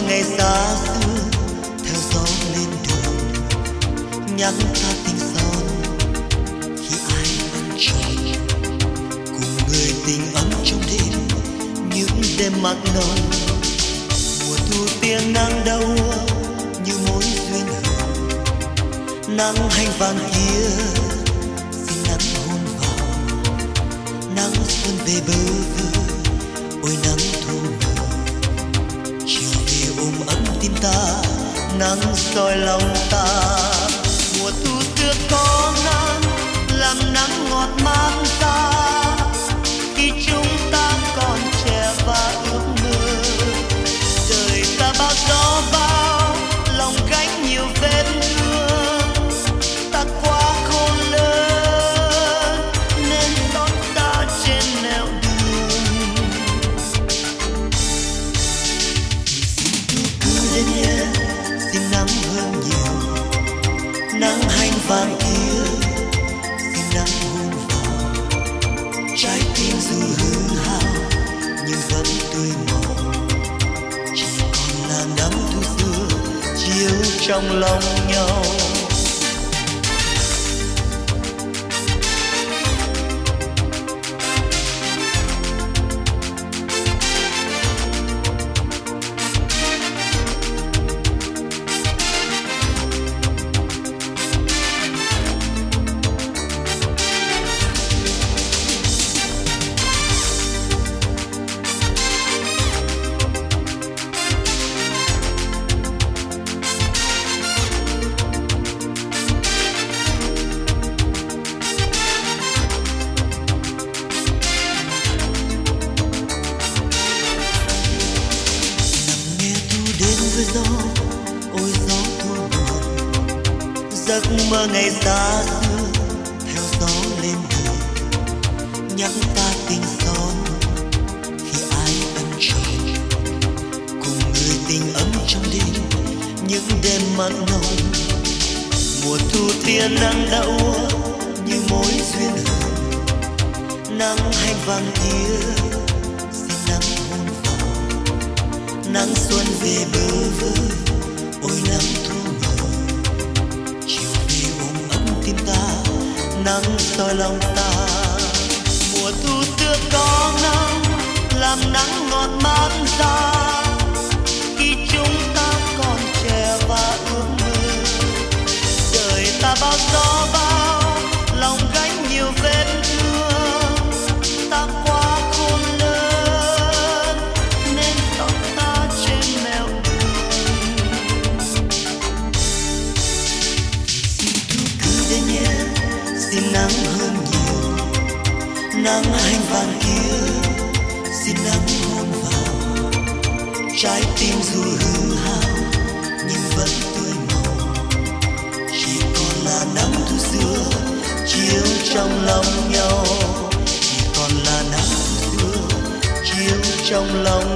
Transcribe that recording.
ngày xa xưa theo gió lên đường, nhắc ta tình son khi ai vẫn tròn, cùng người tình ấm trong đêm những đêm mặn nồng. Mùa thu tiếng nắng đâu như mối duyên hờn, nắng hành vàng kia xin nắng hôn vào, nắng xuân về bơ vơ ôi nắng thu mờ, chiều về ôm ấm tim ta, nắng soi lòng ta. Mùa thu xưa có nắng làm nắng ngọt mát ta, khi chúng ta còn trẻ và ước mơ. Đời ta bao gió bão, lòng gánh nhiều vết thương, ta quá khôn lớn nên đón ta trên nẻo đường. Xin thu cứ đến nhé, xin nắng hơn nhiều, nắng hành vàng kia xin nắng hôn vào, trái tim dù hư hao nhưng vẫn tươi màu, chỉ còn là nắng thu xưa chiếu trong lòng nhau. Gió, ôi gió thu buồn, giấc mơ ngày xa xưa theo gió lên đường, nhắc ta tình son khi ai ân trời, cùng người tình ấm trong đêm những đêm mặn nồng. Mùa thu tia nắng đã úa như mối duyên hờn, nắng hành vàng kia xin nắng hôn vào, nắng xuân về bơ vơ ôi nắng thu mờ, chiều về ôm ấm tim ta, nắng soi lòng ta. Mùa thu xưa có nắng làm nắng ngọt mát ra, khi chúng ta còn trẻ và ước mơ. Đời ta bao gió bão, lòng gánh nhiều vết thương, ta quá khôn lớn nên tóc ta trên nẻo đường. Xin thu cứ đến nhé, xin nắng hơn nhiều, nắng hành vàng kia xin nắng hôn vào, trái tim dù hư hao nhưng vẫn tươi màu, chỉ còn là nắng thu xưa chiếu trong lòng nhau, chỉ còn là nắng thu xưa chiếu trong lòng